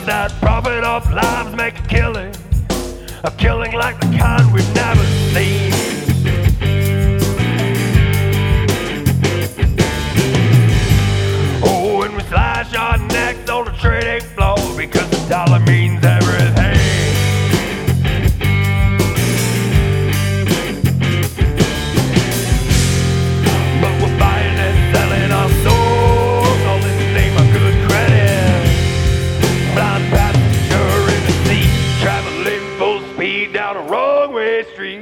that profit of lives make a killing like the kind we've never seen. Oh, and we slash our necks on the trading floor because the dollar means everything. But we're buying and selling our souls all in the name of good credit. Blind passenger in the seat, traveling full speed down a wrong way street.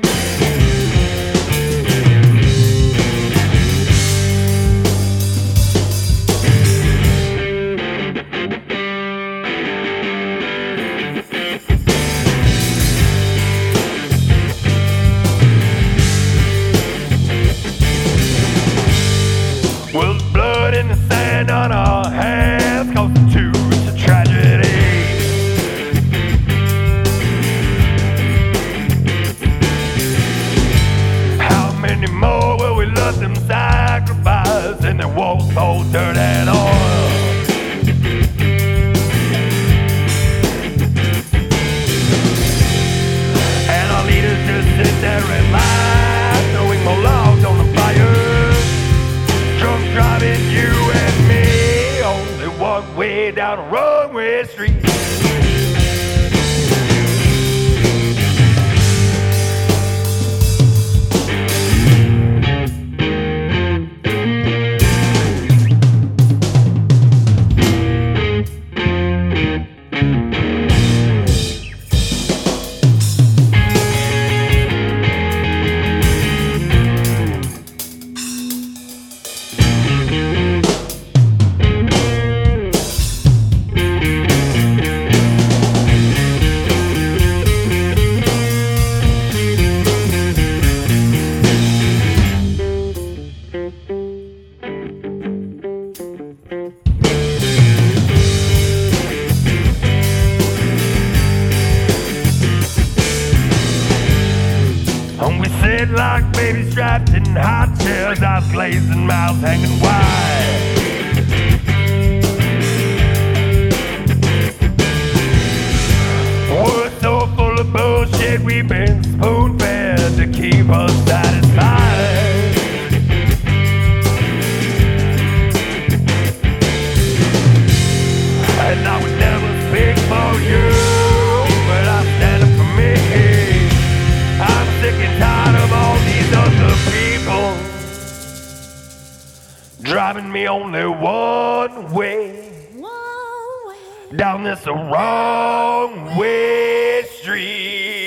Well, the blood in the sand on our hands constitutes a tragedy. How many more will we let them sacrifice in their walls full dirt and oil? And our leaders just sit there and laugh, throwing more logs on the fire. Drunk driving you and me, only one way down a wrong way street. And we sit like babies strapped in high chairs, eyes glazed and mouths hanging wide. We're so full of bullshit, we've been spoon-fed to keep us satisfied. And I would never speak for you, but I'm standing for me. I'm sick and tired of all these other people driving me only one way down this wrong way street.